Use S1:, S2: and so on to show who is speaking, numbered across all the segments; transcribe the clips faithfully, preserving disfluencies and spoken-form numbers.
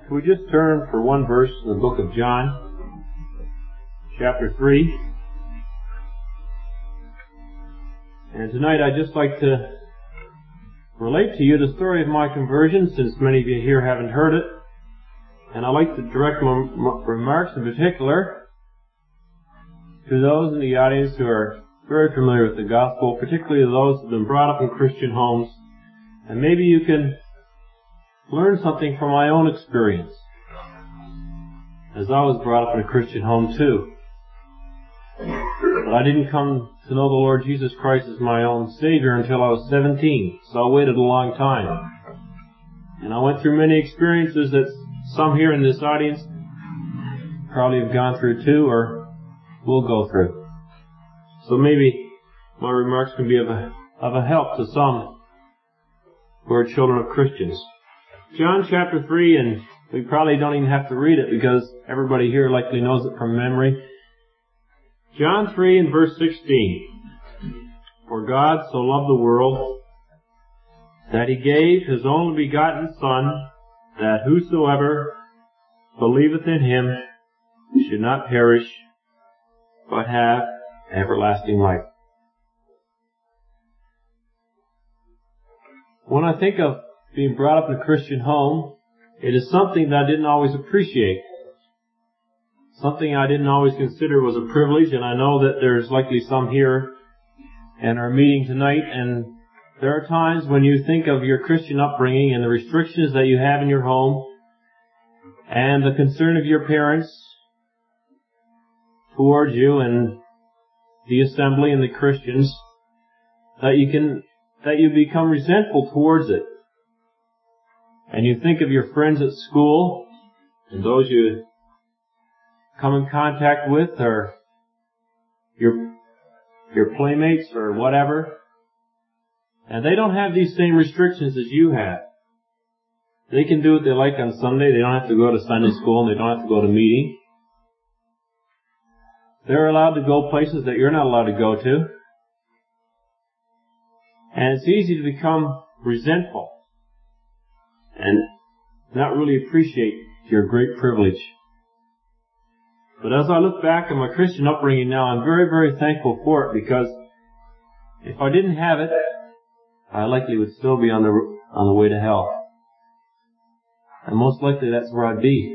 S1: Can we just turn for one verse in the book of John, chapter three. And tonight I'd just like to relate to you the story of my conversion, since many of you here haven't heard it. And I'd like to direct my remarks in particular to those in the audience who are very familiar with the gospel, particularly those who have been brought up in Christian homes. And maybe you can learn something from my own experience, as I was brought up in a Christian home too. But I didn't come to know the Lord Jesus Christ as my own Savior until I was seventeen, so I waited a long time. And I went through many experiences that some here in this audience probably have gone through too, or will go through. So maybe my remarks can be of a, of a help to some who are children of Christians. John chapter three, and we probably don't even have to read it because everybody here likely knows it from memory. John three and verse sixteen. For God so loved the world that He gave His only begotten Son, that whosoever believeth in Him should not perish, but have everlasting life. When I think of being brought up in a Christian home, it is something that I didn't always appreciate. Something I didn't always consider was a privilege, and I know that there's likely some here in our meeting tonight, and there are times when you think of your Christian upbringing and the restrictions that you have in your home, and the concern of your parents towards you and the assembly and the Christians, that you can, that you become resentful towards it. And you think of your friends at school, and those you come in contact with, or your, your playmates or whatever, and they don't have these same restrictions as you have. They can do what they like on Sunday. They don't have to go to Sunday school, and they don't have to go to meeting. They're allowed to go places that you're not allowed to go to. And it's easy to become resentful and not really appreciate your great privilege. But as I look back at my Christian upbringing now, I'm very, very thankful for it, because if I didn't have it, I likely would still be on the on the way to hell. And most likely that's where I'd be.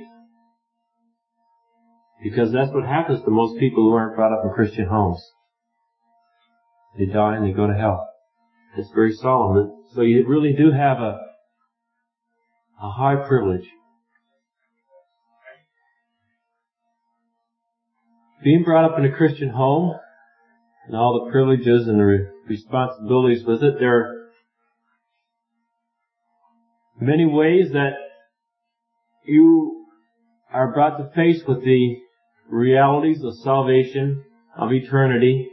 S1: Because that's what happens to most people who aren't brought up in Christian homes. They die and they go to hell. It's very solemn. So you really do have a a high privilege. Being brought up in a Christian home, and all the privileges and the re- responsibilities with it, there are many ways that you are brought to face with the realities of salvation, of eternity.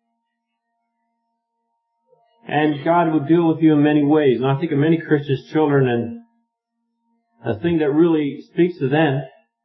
S1: And God will deal with you in many ways. And I think of many Christians' children, and the thing that really speaks to them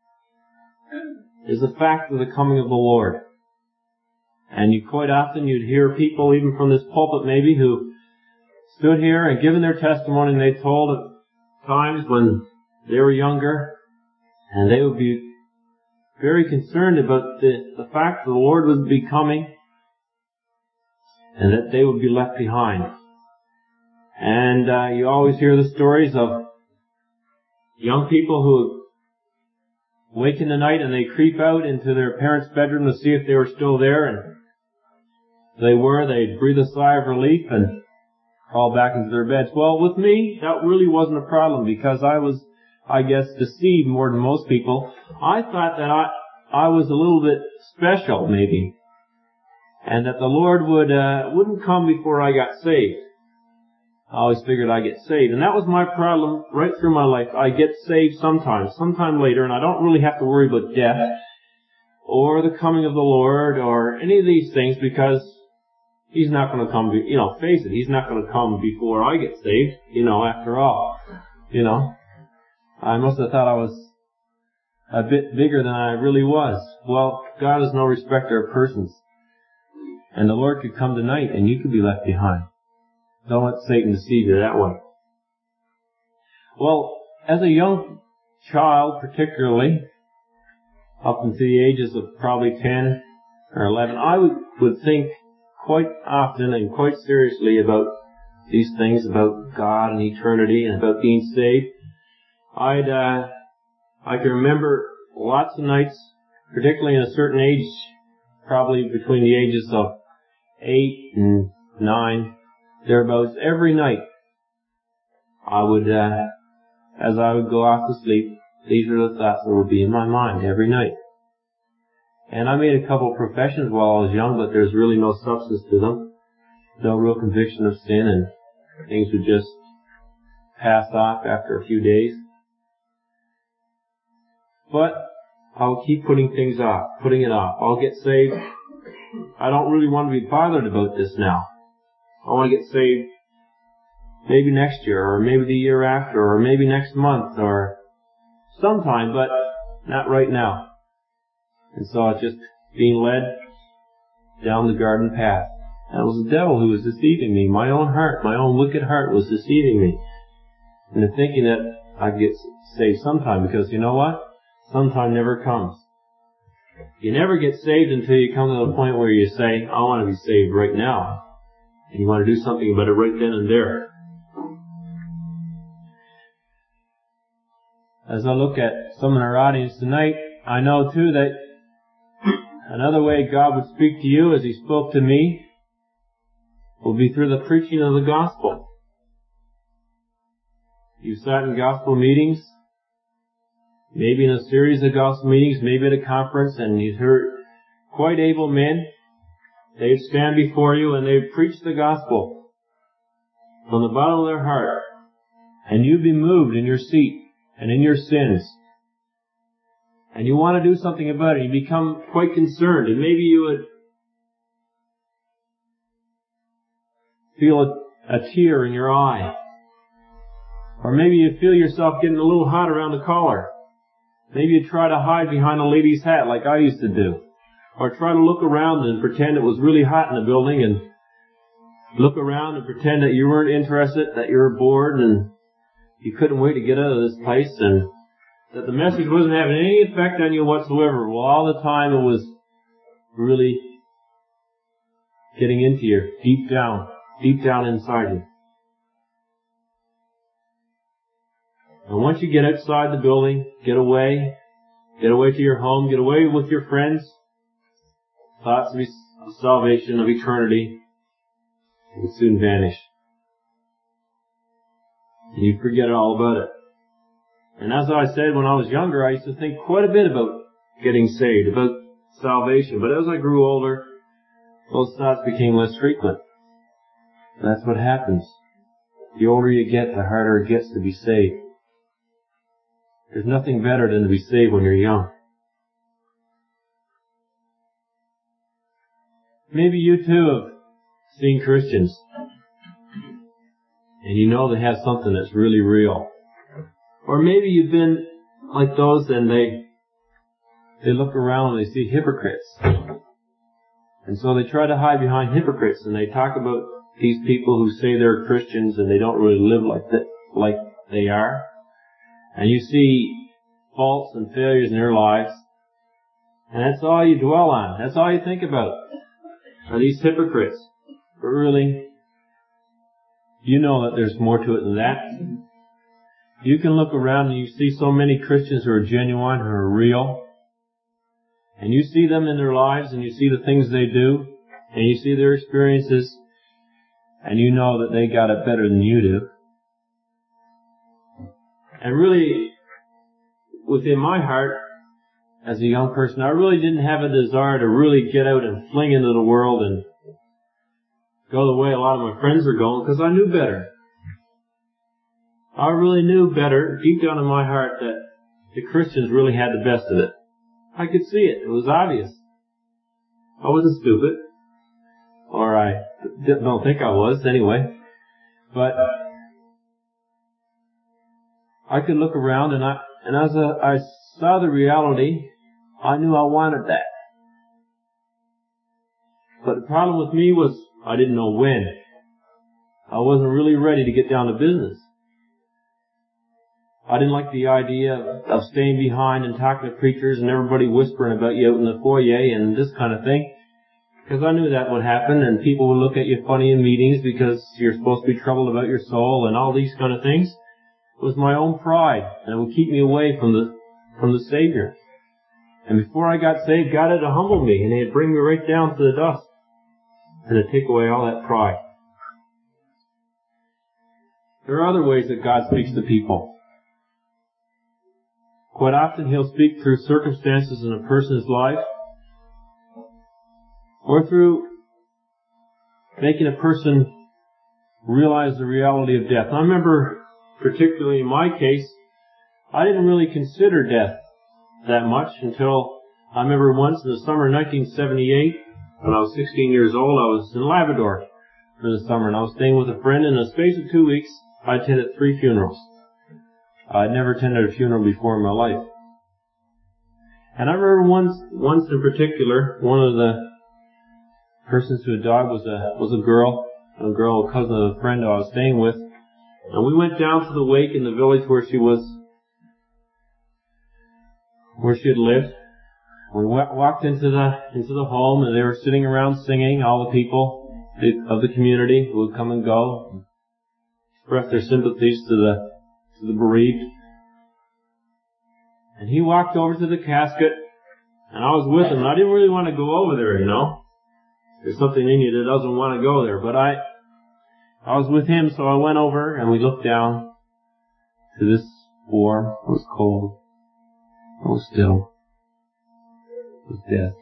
S1: is the fact of the coming of the Lord. And you quite often you'd hear people, even from this pulpit maybe, who stood here and given their testimony, and they told of times when they were younger, and they would be very concerned about the, the fact that the Lord would be coming, and that they would be left behind. And uh, you always hear the stories of young people who wake in the night and they creep out into their parents' bedroom to see if they were still there, and if they were, they'd breathe a sigh of relief and crawl back into their beds. Well, with me, that really wasn't a problem, because I was, I guess, deceived more than most people. I thought that I, I was a little bit special, maybe, and that the Lord would, uh, wouldn't come before I got saved. I always figured I'd get saved. And that was my problem right through my life. I get saved sometimes, sometime later, and I don't really have to worry about death or the coming of the Lord or any of these things, because He's not going to come, be, you know, face it, He's not going to come before I get saved, you know, after all. You know, I must have thought I was a bit bigger than I really was. Well, God is no respecter of persons. And the Lord could come tonight and you could be left behind. Don't let Satan deceive you that way. Well, as a young child particularly, up until the ages of probably ten or eleven, I would, would think quite often and quite seriously about these things, about God and eternity and about being saved. I'd, uh, I can remember lots of nights, particularly in a certain age, probably between the ages of eight and nine, thereabouts, every night I would, uh, as I would go off to sleep, these are the thoughts that would be in my mind every night. And I made a couple of professions while I was young, but there's really no substance to them. No real conviction of sin, and things would just pass off after a few days. But I'll keep putting things off, putting it off. I'll get saved. I don't really want to be bothered about this now. I want to get saved maybe next year, or maybe the year after, or maybe next month, or sometime, but not right now. And so I was just being led down the garden path. And it was the devil who was deceiving me. My own heart, my own wicked heart was deceiving me into thinking that I'd get saved sometime, because you know what? Sometime never comes. You never get saved until you come to the point where you say, I want to be saved right now. And you want to do something about it right then and there. As I look at some in our audience tonight, I know too that another way God would speak to you as He spoke to me will be through the preaching of the gospel. You've sat in gospel meetings, maybe in a series of gospel meetings, maybe at a conference, and you've heard quite able men. They'd stand before you and they'd preach the gospel from the bottom of their heart, and you'd be moved in your seat and in your sins. And you want to do something about it. You become quite concerned, and maybe you would feel a, a tear in your eye. Or maybe you feel yourself getting a little hot around the collar. Maybe you try to hide behind a lady's hat like I used to do. Or try to look around and pretend it was really hot in the building, and look around and pretend that you weren't interested, that you were bored and you couldn't wait to get out of this place, and that the message wasn't having any effect on you whatsoever. Well, all the time it was really getting into you, deep down, deep down inside you. And once you get outside the building, get away, get away to your home, get away with your friends, thoughts of salvation, of eternity, will soon vanish. And you forget all about it. And as I said, when I was younger, I used to think quite a bit about getting saved, about salvation. But as I grew older, those thoughts became less frequent. And that's what happens. The older you get, the harder it gets to be saved. There's nothing better than to be saved when you're young. Maybe you too have seen Christians, and you know they have something that's really real. Or maybe you've been like those and they they look around and they see hypocrites. And so they try to hide behind hypocrites, and they talk about these people who say they're Christians and they don't really live like that, like they are. And you see faults and failures in their lives, and that's all you dwell on. That's all you think about, are these hypocrites. But really, you know that there's more to it than that. You can look around and you see so many Christians who are genuine, who are real. And you see them in their lives, and you see the things they do, and you see their experiences, and you know that they got it better than you do. And really, within my heart, as a young person, I really didn't have a desire to really get out and fling into the world and go the way a lot of my friends were going, because I knew better. I really knew better, deep down in my heart, that the Christians really had the best of it. I could see it. It was obvious. I wasn't stupid. Or I don't think I was, anyway. But I could look around, and I, and as I saw the reality, I knew I wanted that. But the problem with me was I didn't know when. I wasn't really ready to get down to business. I didn't like the idea of staying behind and talking to preachers and everybody whispering about you out in the foyer and this kind of thing. Because I knew that would happen, and people would look at you funny in meetings because you're supposed to be troubled about your soul and all these kind of things. It was my own pride, and it would keep me away from the from the Savior. And before I got saved, God had to humble me, and He'd bring me right down to the dust, and to take away all that pride. There are other ways that God speaks to people. Quite often He'll speak through circumstances in a person's life, or through making a person realize the reality of death. I remember, particularly in my case, I didn't really consider death that much until I remember once in the summer of nineteen seventy-eight, when I was sixteen years old, I was in Labrador for the summer, and I was staying with a friend. In the space of two weeks, I attended three funerals. I'd never attended a funeral before in my life. And I remember once, once in particular, one of the persons who had died was a was a girl, a girl, a cousin of a friend I was staying with, and we went down to the wake in the village where she was, where she had lived. We walked into the into the home, and they were sitting around singing. All the people of the community who would come and go, express their sympathies to the to the bereaved. And he walked over to the casket, and I was with him. And I didn't really want to go over there, you know. There's something in you that doesn't want to go there. But I, I was with him, so I went over and we looked down to this warm, it was cold, it was still, it was death.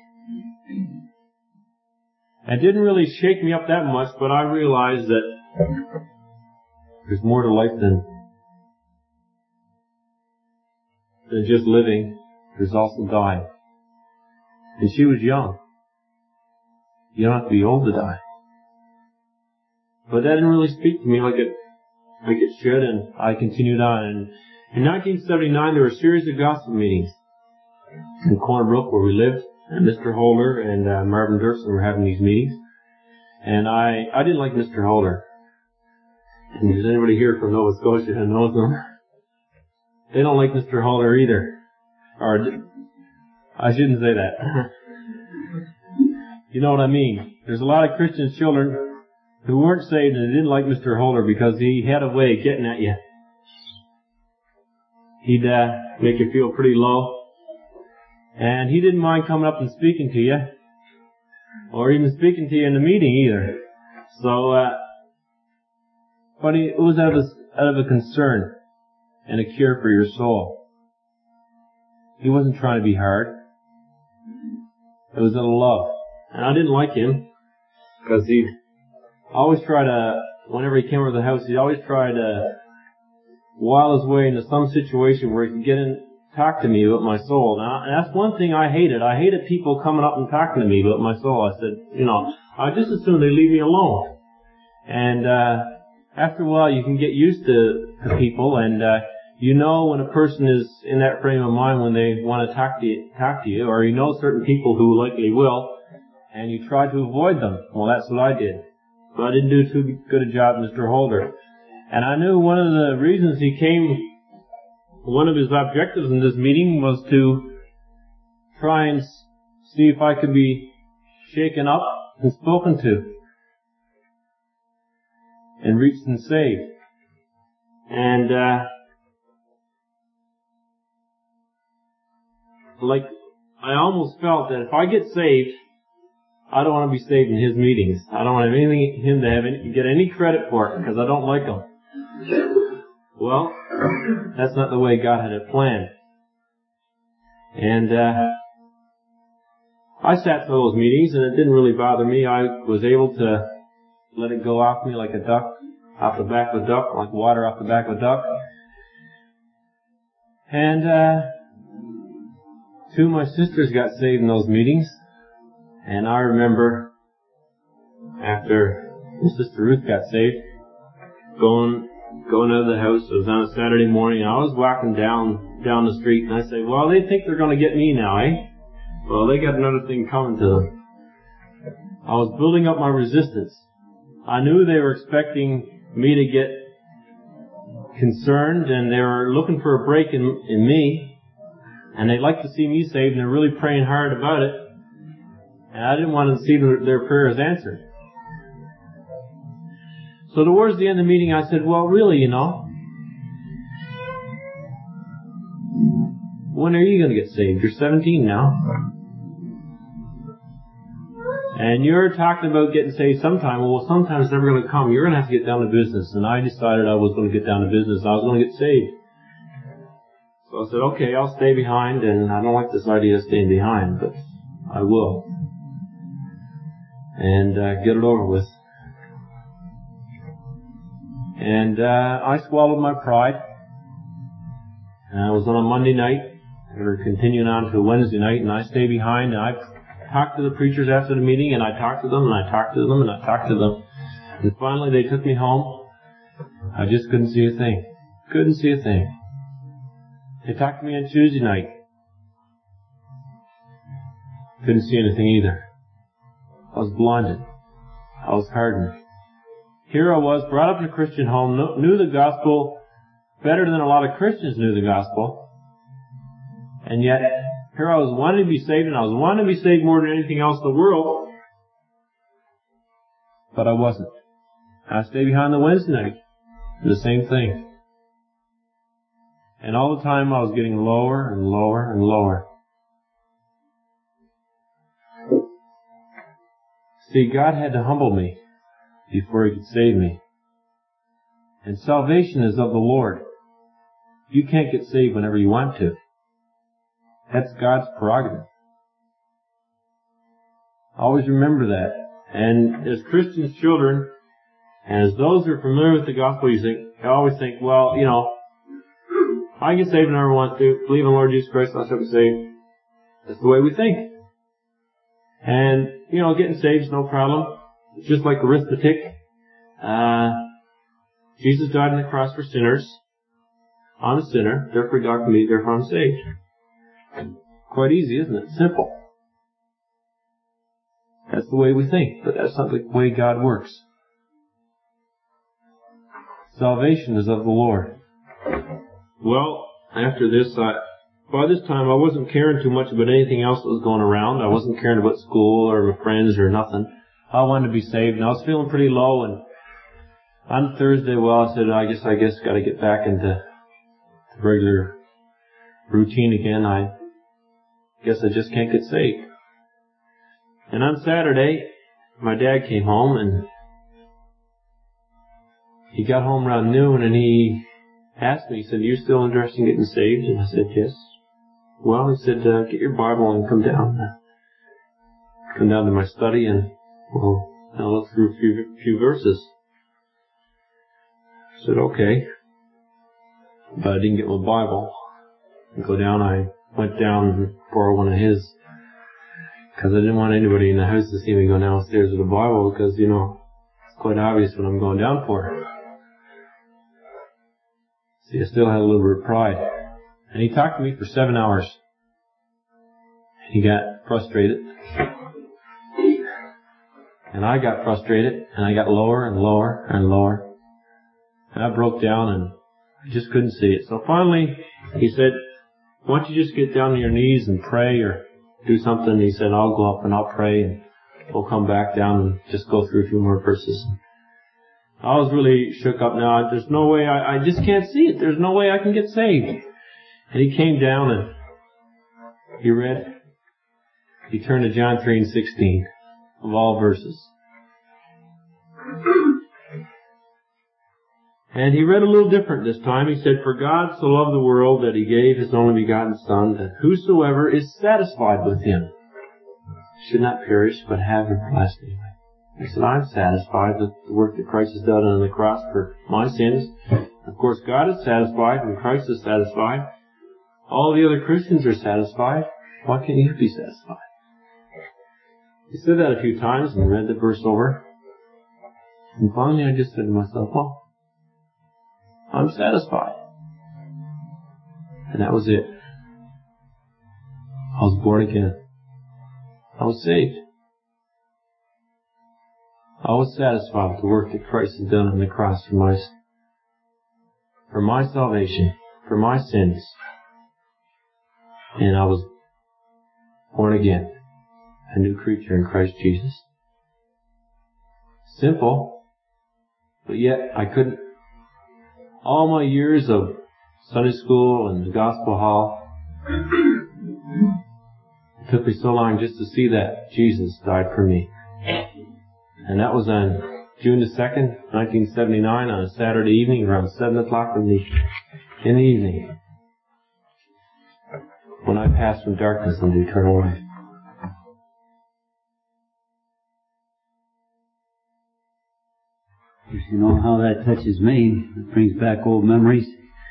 S1: It didn't really shake me up that much, but I realized that there's more to life than, than just living. There's also dying. And she was young. You don't have to be old to die. But that didn't really speak to me like it like it should, and I continued on. And in nineteen seventy-nine, there were a series of gospel meetings in Corner Brook where we lived, and Mister Holder and uh, Marvin Durson were having these meetings. And I, I didn't like Mister Holder. And there's anybody here from Nova Scotia who knows them? They don't like Mister Holder either. Or, I shouldn't say that. You know what I mean? There's a lot of Christian children who weren't saved and didn't like Mister Holder because he had a way of getting at you. He'd uh, make you feel pretty low. And he didn't mind coming up and speaking to you. Or even speaking to you in the meeting either. So, uh, but he, it was out of, a, out of a concern and a cure for your soul. He wasn't trying to be hard. It was out of love. And I didn't like him, because he'd always try to, whenever he came over the house, he'd always try to wile his way into some situation where he could get in, talk to me about my soul. Now, and that's one thing I hated. I hated people coming up and talking to me about my soul. I said, you know, I just assume they leave me alone. And, uh, after a while you can get used to, to people, and, uh, you know when a person is in that frame of mind when they want to talk to you, talk to you, or you know certain people who likely will, and you try to avoid them. Well, that's what I did. But I didn't do too good a job, Mister Holder. And I knew one of the reasons he came, one of his objectives in this meeting was to try and see if I could be shaken up and spoken to and reached and saved. And, uh, like, I almost felt that if I get saved, I don't want to be saved in his meetings. I don't want anything, him to have any, get any credit for it, because I don't like him. Well, that's not the way God had it planned. And uh, I sat through those meetings, and it didn't really bother me. I was able to let it go off me like a duck, off the back of a duck, like water off the back of a duck. And uh, two of my sisters got saved in those meetings. And I remember after my sister Ruth got saved, going going out of the house. It was on a Saturday morning. And I was walking down down the street, and I said, "Well, they think they're going to get me now, eh? Well, they got another thing coming to them." I was building up my resistance. I knew they were expecting me to get concerned, and they were looking for a break in, in me, and they'd like to see me saved, and they're really praying hard about it, and I didn't want to see their, their prayers answered. So towards the end of the meeting, I said, well, really, you know, when are you going to get saved? You're seventeen now. And you're talking about getting saved sometime. Well, sometime it's never going to come. You're going to have to get down to business. And I decided I was going to get down to business. I was going to get saved. So I said, okay, I'll stay behind. And I don't like this idea of staying behind, but I will. And uh, get it over with. And uh, I swallowed my pride. And I was on a Monday night. We were continuing on to a Wednesday night. And I stayed behind. And I talked to the preachers after the meeting, and I talked to them, and I talked to them, and I talked to them. And finally they took me home. I just couldn't see a thing. Couldn't see a thing. They talked to me on Tuesday night. Couldn't see anything either. I was blinded. I was hardened. Here I was, brought up in a Christian home, knew the gospel better than a lot of Christians knew the gospel. And yet, here I was wanting to be saved, and I was wanting to be saved more than anything else in the world. But I wasn't. I stayed behind the Wednesday night. The same thing. And all the time I was getting lower and lower and lower. See, God had to humble me before He could save me. And salvation is of the Lord. You can't get saved whenever you want to. That's God's prerogative. Always remember that. And as Christian children, and as those who are familiar with the gospel, you think, I always think, well, you know, I get saved whenever I want to. Believe in the Lord Jesus Christ, I shall be saved. That's the way we think. And, you know, getting saved is no problem. It's just like arithmetic. Uh, Jesus died on the cross for sinners. I'm a sinner, therefore He died for me, therefore I'm saved. Quite easy, isn't it? Simple. That's the way we think, but that's not the way God works. Salvation is of the Lord. Well, after this, I, by this time I wasn't caring too much about anything else that was going around. I wasn't caring about school or my friends or nothing. I wanted to be saved, and I was feeling pretty low, and on Thursday, well, I said, I guess I guess got to get back into the regular routine again. I guess I just can't get saved. And on Saturday, my dad came home, and he got home around noon, and he asked me, he said, are you still interested in getting saved? And I said, yes. Well, he said, uh, get your Bible and come down. Come down to my study, and we'll I'll look through a few, few verses. I said, okay. But I didn't get my Bible. I go down, I went down and borrowed one of his. Because I didn't want anybody in the house to see me go downstairs with a Bible, because, you know, it's quite obvious what I'm going down for. See, I still had a little bit of pride. And he talked to me for seven hours. He got frustrated. And I got frustrated, and I got lower and lower and lower. And I broke down, and I just couldn't see it. So finally, he said, why don't you just get down on your knees and pray or do something? And he said, I'll go up and I'll pray, and we'll come back down and just go through a few more verses. I was really shook up now. There's no way, I, I just can't see it. There's no way I can get saved. And he came down and he read, he turned to John three and sixteen, of all verses. And he read a little different this time. He said, for God so loved the world that He gave His only begotten Son, that whosoever is satisfied with Him should not perish, but have everlasting life. He said, I'm satisfied with the work that Christ has done on the cross for my sins. Of course, God is satisfied and Christ is satisfied. All the other Christians are satisfied. Why can't you be satisfied? He said that a few times and read the verse over. And finally I just said to myself, well, I'm satisfied. And that was it. I was born again. I was saved. I was satisfied with the work that Christ had done on the cross for my, for my salvation, for my sins. And I was born again, a new creature in Christ Jesus. Simple, but yet I couldn't. All my years of Sunday school and the gospel hall, it took me so long just to see that Jesus died for me. And that was on June the second, nineteen seventy-nine, on a Saturday evening around seven o'clock in the, in the evening, when I passed from darkness into eternal life.
S2: You know how that touches me. It brings back old memories.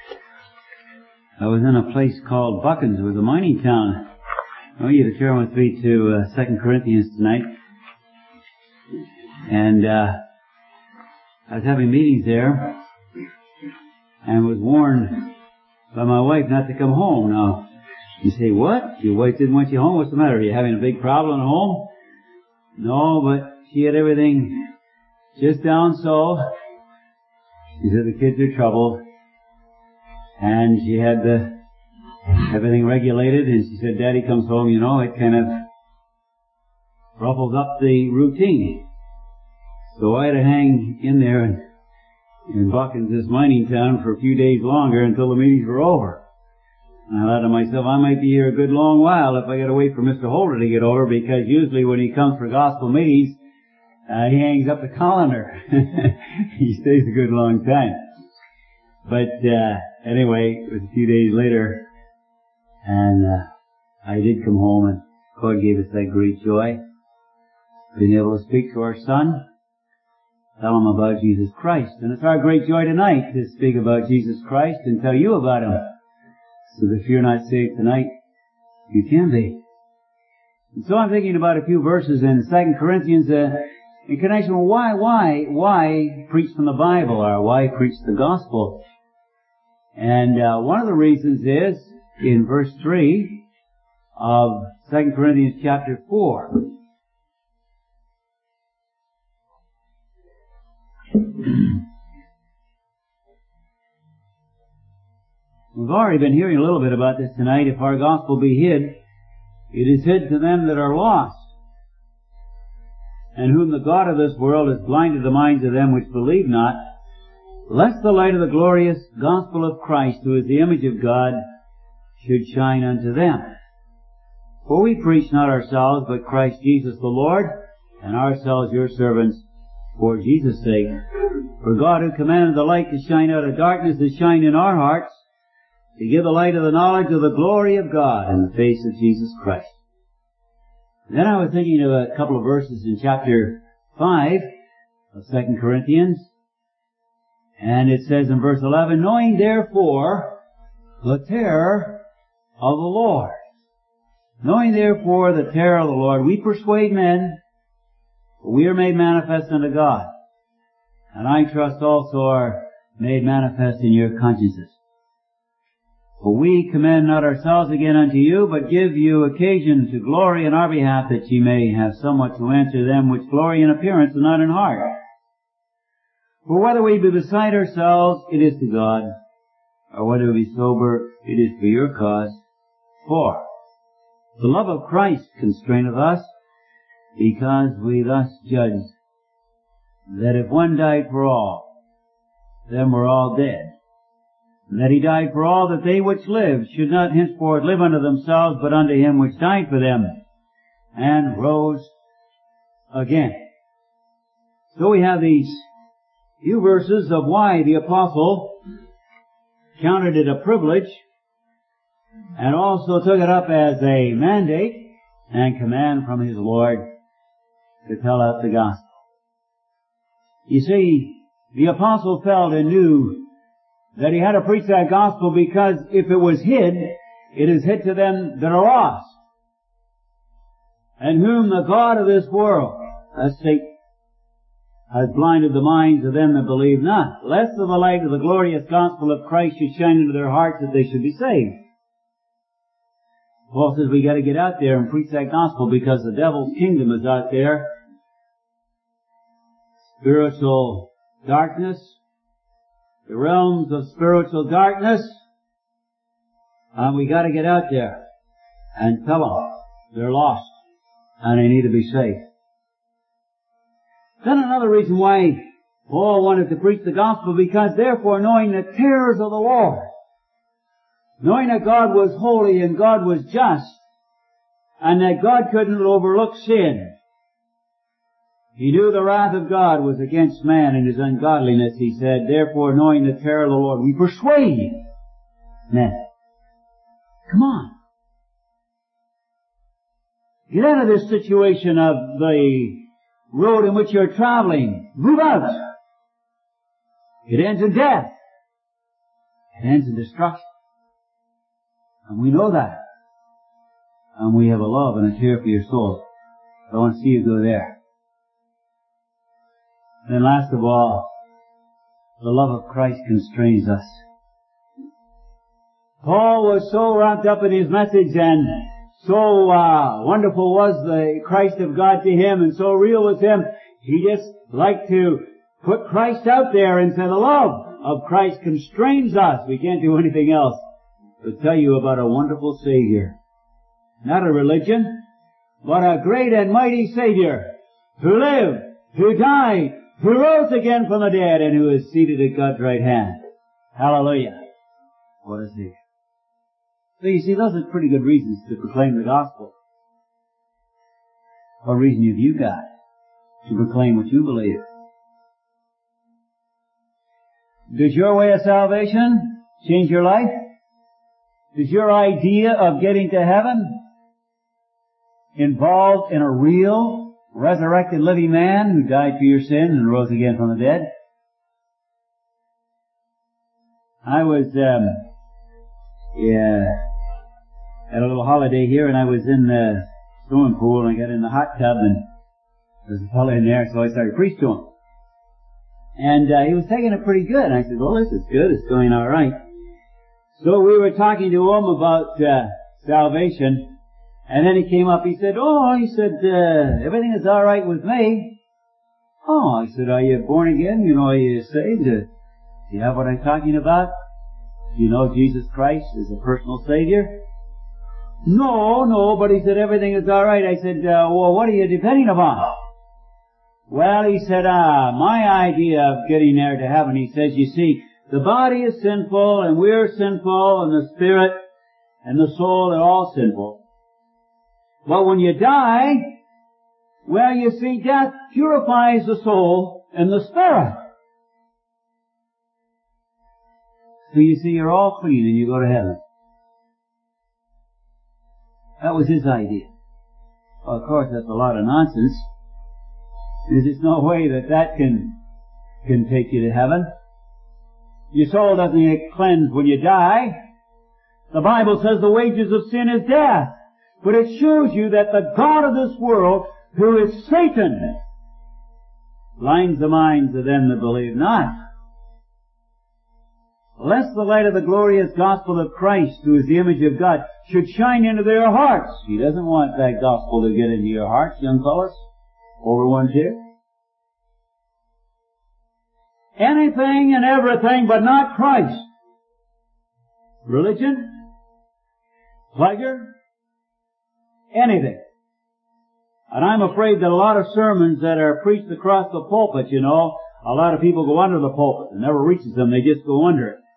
S2: I was in a place called Buckens. It was a mining town. I want you to turn with me to uh, Second Corinthians tonight. And uh, I was having meetings there and was warned by my wife not to come home. Now, you say, what? Your wife didn't want you home? What's the matter? Are you having a big problem at home? No, but she had everything just down so. She said the kids are troubled. And she had the, everything regulated. And she said, Daddy comes home, you know, it kind of ruffles up the routine. So I had to hang in there in, in Buckens, this mining town, for a few days longer until the meetings were over. And I thought to myself, I might be here a good long while if I got to wait for Mister Holder to get over, because usually when he comes for gospel meetings, uh, he hangs up the colander. He stays a good long time. But uh, anyway, it was a few days later, and uh, I did come home, and God gave us that great joy, being able to speak to our son, tell him about Jesus Christ. And it's our great joy tonight to speak about Jesus Christ and tell you about him. So that if you're not saved tonight, you can be. And so I'm thinking about a few verses in Second Corinthians uh, in connection with why, why, why preach from the Bible, or why preach the gospel. And uh, one of the reasons is in verse three of Second Corinthians chapter four. We've already been hearing a little bit about this tonight. If our gospel be hid, it is hid to them that are lost, and whom the God of this world has blinded the minds of them which believe not, lest the light of the glorious gospel of Christ, who is the image of God, should shine unto them. For we preach not ourselves, but Christ Jesus the Lord, and ourselves your servants, for Jesus' sake. For God, who commanded the light to shine out of darkness, has shined in our hearts, to give the light of the knowledge of the glory of God in the face of Jesus Christ. Then I was thinking of a couple of verses in chapter five of Second Corinthians, and it says in verse eleven, knowing therefore the terror of the Lord. Knowing therefore the terror of the Lord, we persuade men, but we are made manifest unto God, and I trust also are made manifest in your consciences. For we commend not ourselves again unto you, but give you occasion to glory in our behalf, that ye may have somewhat to answer them which glory in appearance and not in heart. For whether we be beside ourselves, it is to God, or whether we be sober, it is for your cause. For the love of Christ constraineth us, because we thus judge, that if one died for all, then we're all dead. And that he died for all, that they which live should not henceforth live unto themselves, but unto him which died for them, and rose again. So we have these few verses of why the apostle counted it a privilege, and also took it up as a mandate and command from his Lord to tell out the gospel. You see, the apostle felt and knew that he had to preach that gospel, because if it was hid, it is hid to them that are lost, and whom the God of this world, that's Satan, has blinded the minds of them that believe not, lest the light of the glorious gospel of Christ should shine into their hearts, that they should be saved. Paul says we got to get out there and preach that gospel, because the devil's kingdom is out there. Spiritual darkness, the realms of spiritual darkness, and we got to get out there and tell them they're lost and they need to be saved. Then another reason why Paul wanted to preach the gospel, because therefore, knowing the terrors of the Lord, knowing that God was holy and God was just, and that God couldn't overlook sin, he knew the wrath of God was against man in his ungodliness. He said, therefore, knowing the terror of the Lord, we persuade men. Come on. Get out of this situation of the road in which you're traveling. Move out. It ends in death. It ends in destruction. And we know that. And we have a love and a tear for your soul. I want to see you go there. And then last of all, the love of Christ constrains us. Paul was so wrapped up in his message, and so uh, wonderful was the Christ of God to him, and so real was him, he just liked to put Christ out there and say the love of Christ constrains us. We can't do anything else but tell you about a wonderful Savior. Not a religion, but a great and mighty Savior who lived, who died, who rose again from the dead, and who is seated at God's right hand. Hallelujah. What a Savior. So you see, those are pretty good reasons to proclaim the gospel. What reason have you got to proclaim what you believe? Does your way of salvation change your life? Does your idea of getting to heaven involve in a real, resurrected, living man who died for your sins and rose again from the dead? I was, um, yeah, at a little holiday here, and I was in the swimming pool, and I got in the hot tub, and there's a fellow in there, so I started to preach to him. And uh, he was taking it pretty good. And I said, well, this is good. It's going all right. So we were talking to him about uh, salvation. And then he came up. He said, oh, he said, uh, everything is all right with me. Oh, I said, are you born again? You know, are you saved? Uh, do you have what I'm talking about? Do you know Jesus Christ is a personal Savior? No, no, but he said, everything is all right. I said, uh, well, what are you depending upon? Well, he said, ah, my idea of getting there to heaven, he says, you see, the body is sinful, and we're sinful, and the spirit and the soul are all sinful. But when you die, well, you see, death purifies the soul and the spirit. So you see, you're all clean and you go to heaven. That was his idea. Well, of course, that's a lot of nonsense. There's just no way that that can, can take you to heaven. Your soul doesn't get cleansed when you die. The Bible says the wages of sin is death. But it shows you that the God of this world, who is Satan, blinds the minds of them that believe not. Lest the light of the glorious gospel of Christ, who is the image of God, should shine into their hearts. He doesn't want that gospel to get into your hearts, young fellas. Over ones here. Anything and everything but not Christ. Religion, pleasure, anything. And I'm afraid that a lot of sermons that are preached across the pulpit, you know, a lot of people go under the pulpit. It never reaches them, they just go under it.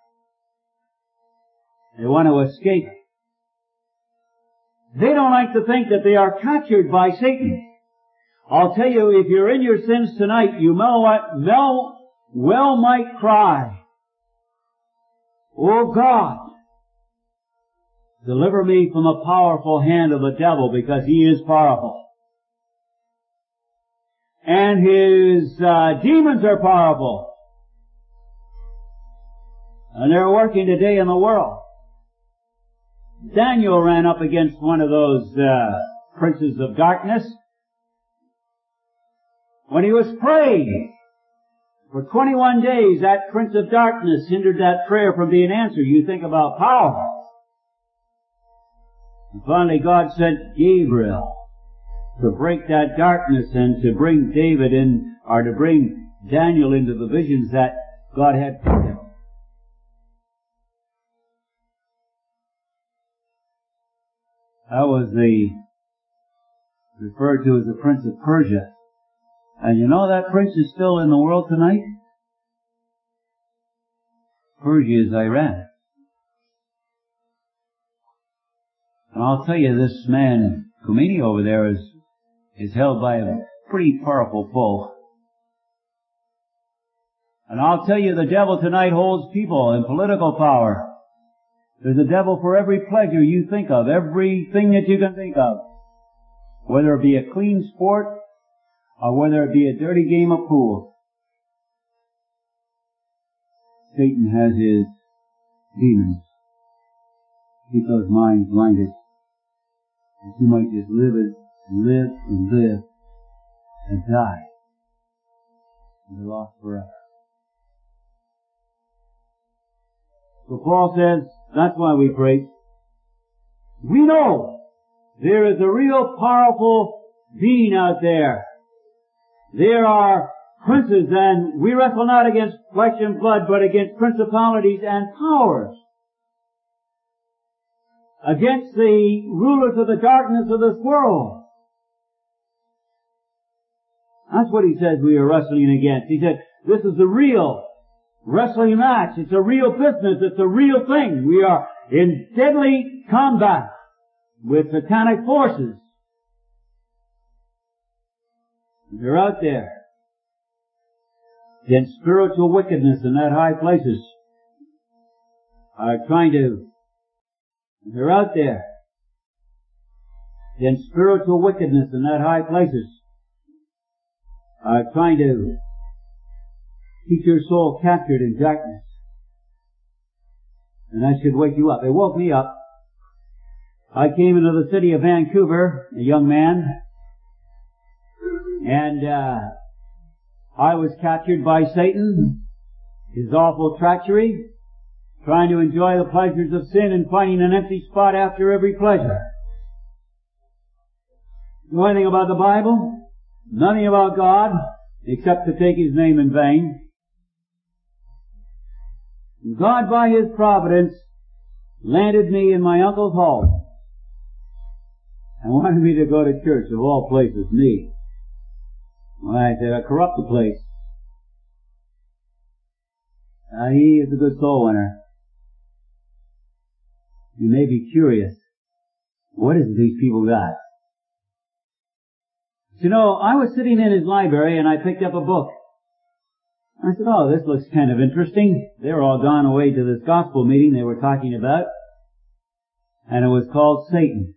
S2: They want to escape. They don't like to think that they are captured by Satan. I'll tell you, if you're in your sins tonight, you well, well might cry, oh God, deliver me from the powerful hand of the devil, because he is powerful. And his uh, demons are powerful. And they're working today in the world. Daniel ran up against one of those uh, princes of darkness. When he was praying for twenty-one days, that prince of darkness hindered that prayer from being answered. You think about power. And finally God sent Gabriel to break that darkness and to bring David in, or to bring Daniel into the visions that God had for him. That was the, referred to as the Prince of Persia. And you know that prince is still in the world tonight? Persia is Iran. And I'll tell you, this man, Khomeini over there, is, is held by a pretty powerful foe. And I'll tell you, the devil tonight holds people in political power. There's a devil for every pleasure you think of, everything that you can think of. Whether it be a clean sport, or whether it be a dirty game of pool. Satan has his demons. Keep those minds blinded. That you might just live and live and live and die. And be lost forever. So Paul says, that's why we pray. We know there is a real powerful being out there. There are princes, and we wrestle not against flesh and blood, but against principalities and powers. Against the rulers of the darkness of this world. That's what he says we are wrestling against. He said, this is the real wrestling match. It's a real business. It's a real thing. We are in deadly combat with satanic forces. They're out there against spiritual wickedness in that high places. Are trying to, they're out there against spiritual wickedness in that high places. Are trying to keep your soul captured in darkness. And that should wake you up. It woke me up. I came into the city of Vancouver, a young man, and uh, I was captured by Satan, his awful treachery, trying to enjoy the pleasures of sin and finding an empty spot after every pleasure. Know anything about the Bible? Nothing about God, except to take His name in vain. God, by His providence, landed me in my uncle's home and wanted me to go to church, of all places, me. Well, I said, I corrupt the place. Uh, he is a good soul winner. You may be curious. What is it these people got? You know, I was sitting in his library and I picked up a book. I said, oh, this looks kind of interesting. They were all gone away to this gospel meeting they were talking about. And it was called Satan.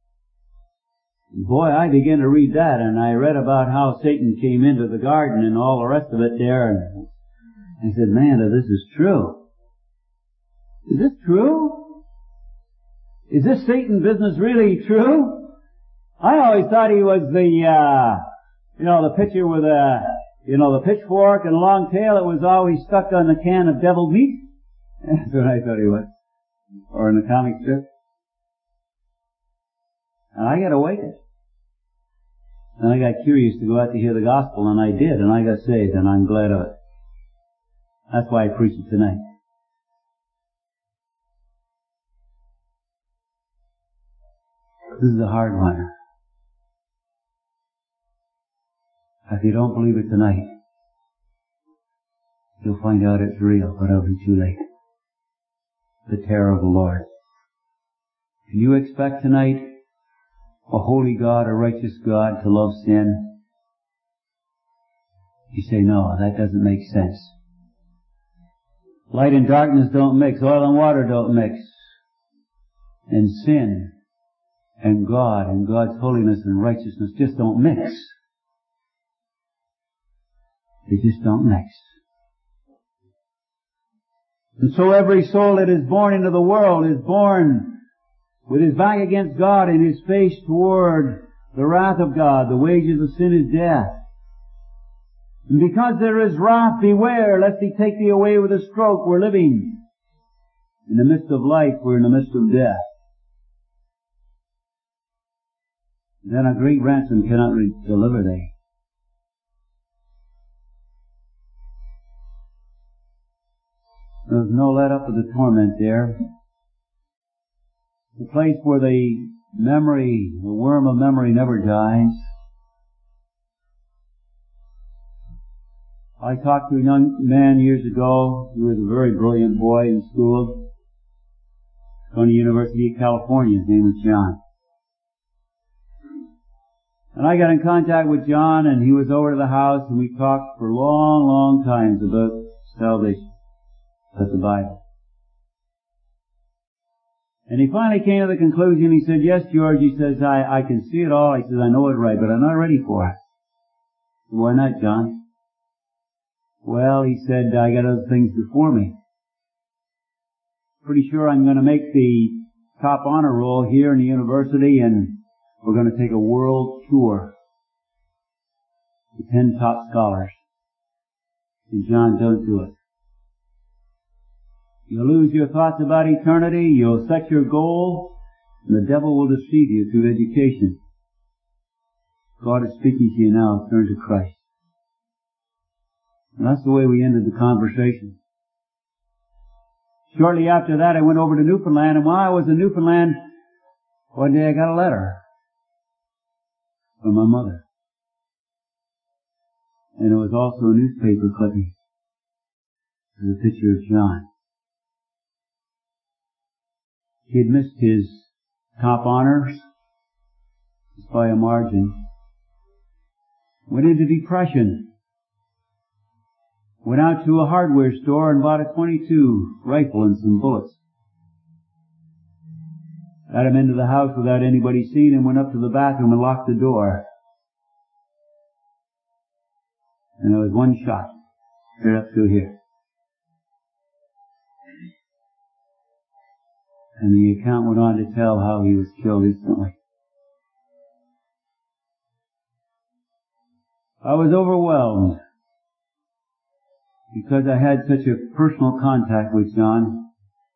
S2: Boy, I began to read that, and I read about how Satan came into the garden and all the rest of it there, and I said, man, if this is true. Is this true? Is this Satan business really true? I always thought he was the, uh, you know, the pitcher with a, you know, the pitchfork and a long tail that was always stuck on the can of deviled meat. That's what I thought he was. Or in the comic strip. And I got awakened. And I got curious to go out to hear the gospel, and I did, and I got saved, and I'm glad of it. That's why I preach it tonight. This is a hard one. If you don't believe it tonight, you'll find out it's real, but it'll be too late. The terror of the Lord. Can you expect tonight a holy God, a righteous God, to love sin? You say, no, that doesn't make sense. Light and darkness don't mix. Oil and water don't mix. And sin and God and God's holiness and righteousness just don't mix. They just don't mix. And so every soul that is born into the world is born with his back against God and his face toward the wrath of God. The wages of sin is death. And because there is wrath, beware lest he take thee away with a stroke. We're living in the midst of life. We're in the midst of death. Then a great ransom cannot re- deliver thee. There's no let up of the torment there. The place where the memory, the worm of memory never dies. I talked to a young man years ago who was a very brilliant boy in school, going to the University of California. His name was John. And I got in contact with John, and he was over to the house, and we talked for long, long times about salvation, about the Bible. And he finally came to the conclusion, he said, yes, George, he says, I, I can see it all. He says, I know it right, but I'm not ready for it. Why not, John? Well, he said, I got other things before me. Pretty sure I'm going to make the top honor roll here in the university, and we're going to take a world tour. The ten top scholars. And John, don't do it. You'll lose your thoughts about eternity, you'll set your goal, and the devil will deceive you through education. God is speaking to you now, turn to Christ. And that's the way we ended the conversation. Shortly after that, I went over to Newfoundland, and while I was in Newfoundland, one day I got a letter from my mother. And it was also a newspaper clipping with a picture of John. He had missed his top honors just by a margin. Went into depression. Went out to a hardware store and bought a twenty-two rifle and some bullets. Got him into the house without anybody seeing him, went up to the bathroom and locked the door. And there was one shot, straight up through here. And the account went on to tell how he was killed instantly. I was overwhelmed because I had such a personal contact with John.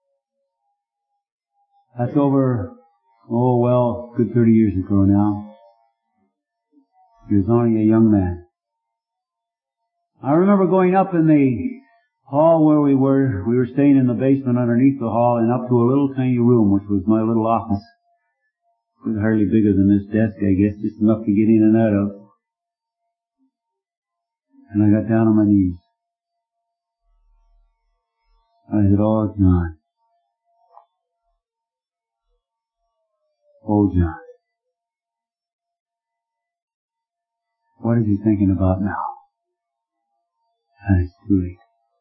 S2: That's over, oh well, good thirty years ago now. He was only a young man. I remember going up in the hall where we were. We were staying in the basement underneath the hall and up to a little tiny room, which was my little office. It was hardly bigger than this desk, I guess, just enough to get in and out of. And I got down on my knees. I said, oh, John. Oh, John. What is he thinking about now? And it's too late.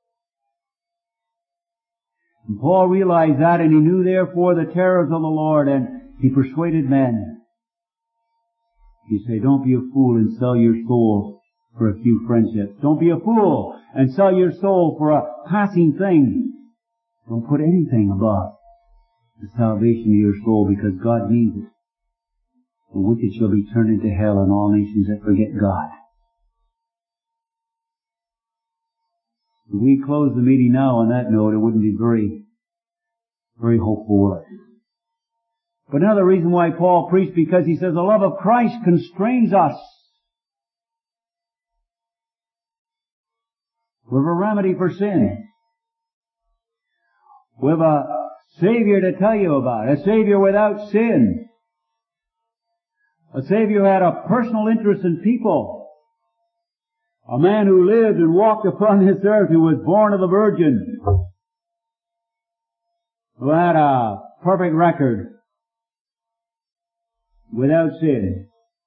S2: And Paul realized that, and he knew therefore the terrors of the Lord, and he persuaded men. He said, don't be a fool and sell your soul for a few friendships. Don't be a fool and sell your soul for a passing thing. Don't put anything above the salvation of your soul, because God needs it. The wicked shall be turned into hell, and all nations that forget God. If we close the meeting now on that note, it wouldn't be very, very hopeful, will it? But another reason why Paul preached, because he says the love of Christ constrains us. We have a remedy for sin. We have a Savior to tell you about, a Savior without sin. A Savior who had a personal interest in people. A man who lived and walked upon this earth, who was born of a virgin, who had a perfect record without sin.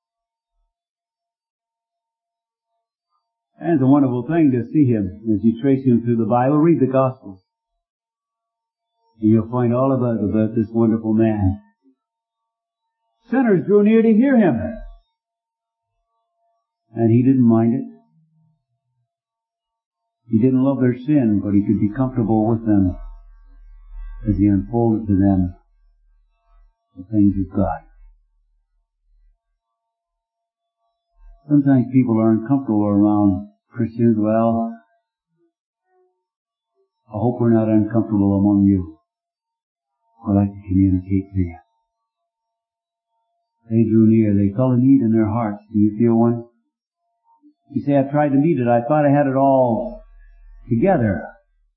S2: And it's a wonderful thing to see him as you trace him through the Bible. Read the Gospels. And you'll find all about, about this wonderful man. Sinners drew near to hear him. And he didn't mind it. He didn't love their sin, but he could be comfortable with them as he unfolded to them the things of God. Sometimes people are uncomfortable around Christians. Well, I hope we're not uncomfortable among you. I'd like to communicate to you. They drew near. They felt a need in their hearts. Do you feel one? You say, I've tried to meet it. I thought I had it all together.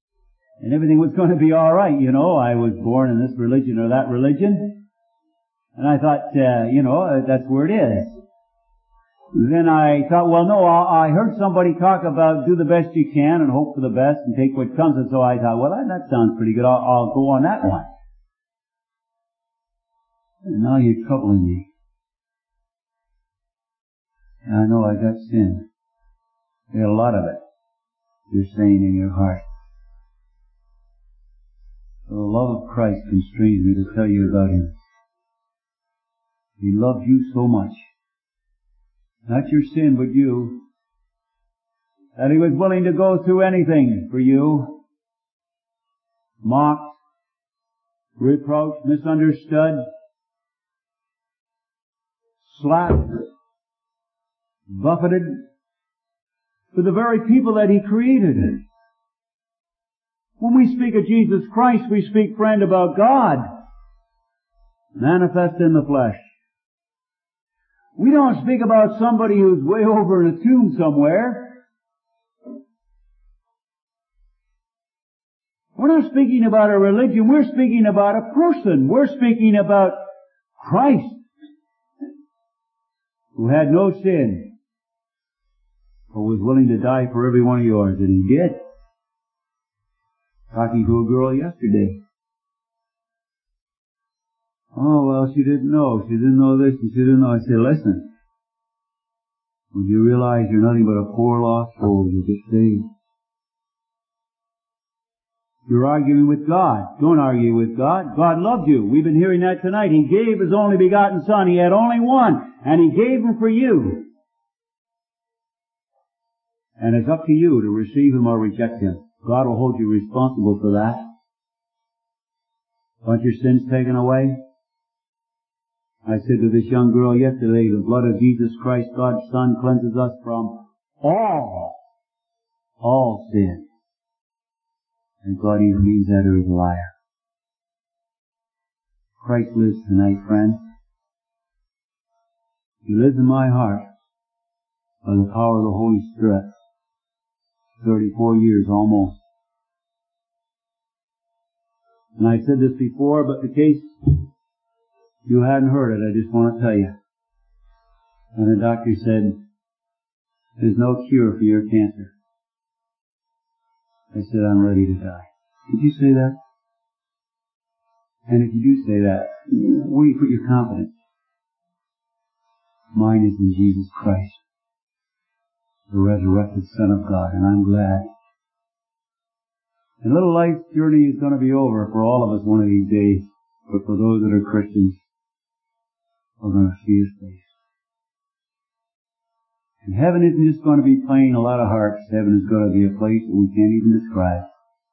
S2: And everything was going to be all right, you know. I was born in this religion or that religion. And I thought, uh, you know, uh, that's where it is. Then I thought, well, no, I, I heard somebody talk about do the best you can and hope for the best and take what comes. And so I thought, well, that, that sounds pretty good. I'll, I'll go on that one. And now you're troubling me. I know I got sin. There's a lot of it. You're saying in your heart. The love of Christ constrains me to tell you about Him. He loved you so much. Not your sin, but you. That He was willing to go through anything for you. Mocked, reproached, misunderstood, slapped, buffeted, for the very people that He created. When we speak of Jesus Christ, we speak, friend, about God manifest in the flesh. We don't speak about somebody who's way over in a tomb somewhere. We're not speaking about a religion. We're speaking about a person. We're speaking about Christ, who had no sin, but was willing to die for every one of yours, and He did. Talking to a girl yesterday. Oh, well, she didn't know. She didn't know this and she didn't know. I said, listen, when you realize you're nothing but a poor lost soul, you get saved. You're arguing with God. Don't argue with God. God loved you. We've been hearing that tonight. He gave His only begotten Son. He had only one, and He gave Him for you. And it's up to you to receive Him or reject Him. God will hold you responsible for that. Want your sins taken away? I said to this young girl yesterday, the blood of Jesus Christ, God's Son, cleanses us from all, all sin. And God either means that or He's a liar. Christ lives tonight, friend. He lives in my heart by the power of the Holy Spirit. thirty-four years almost. And I said this before, but in case you hadn't heard it, I just want to tell you. And the doctor said, there's no cure for your cancer. I said, I'm ready to die. Did you say that? And if you do say that, where do you put your confidence? Mine is in Jesus Christ, the resurrected Son of God, and I'm glad. And little life's journey is going to be over for all of us one of these days, but for those that are Christians, we're going to see His face. And heaven isn't just going to be playing a lot of harps. Heaven is going to be a place that we can't even describe.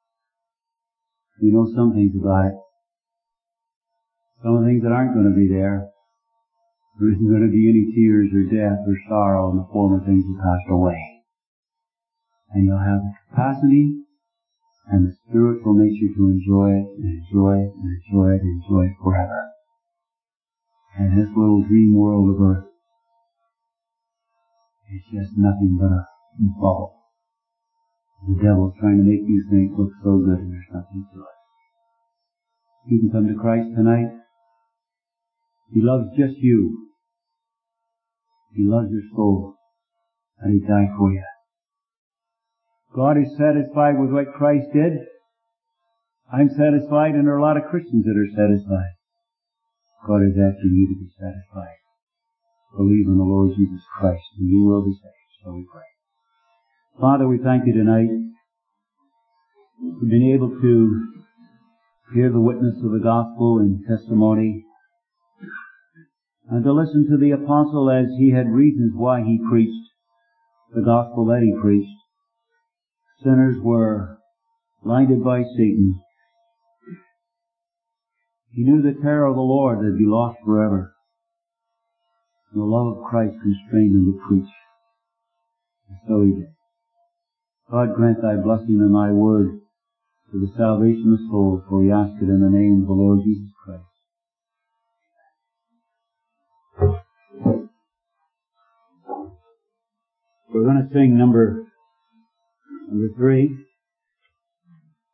S2: We know some things about it. Some things that aren't going to be there. There isn't going to be any tears or death or sorrow, and the former things will pass away. And you'll have the capacity and the spiritual nature to enjoy it, and enjoy it, and enjoy it, and enjoy it forever. And this little dream world of earth is just nothing but a bubble. The devil's trying to make you think, look so good, and there's nothing to it. You can come to Christ tonight. He loves just you. He loves your soul. And He died for you. God is satisfied with what Christ did. I'm satisfied, and there are a lot of Christians that are satisfied. God is asking you to be satisfied. Believe in the Lord Jesus Christ, and you will be saved. So we pray. Father, we thank You tonight for being able to hear the witness of the gospel and testimony, and to listen to the apostle as he had reasons why he preached the gospel that he preached. Sinners were blinded by Satan. He knew the terror of the Lord, they'd be lost forever. And the love of Christ constrained him to preach. And so he did. God grant Thy blessing in Thy word to the salvation of souls, for we ask it in the name of the Lord Jesus Christ. We're going to sing number number three.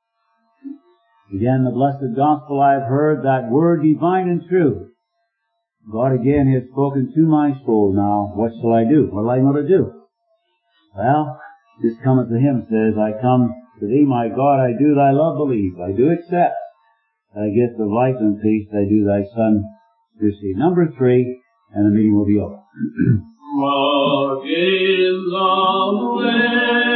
S2: Again, the blessed gospel I have heard, that word divine and true. God again has spoken to my soul now. What shall I do? What am I going to do? Well, this cometh to him, says, I come to thee, my God, I do thy love believe. I do accept thy gift of life and peace. I do thy Son receive. Number three, and the meeting will be over.
S3: Walk in the way.